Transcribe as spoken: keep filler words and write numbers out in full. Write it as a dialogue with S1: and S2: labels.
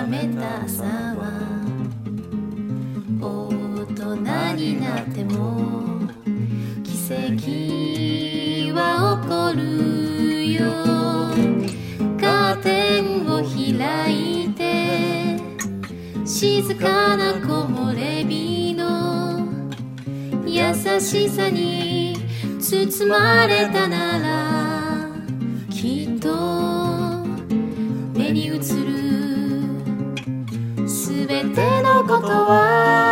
S1: めた朝は大人になっても奇跡は起こるよ。カーテンを開いて静かな木漏れ日の優しさに包まれたならきっと目に映るすべてのことは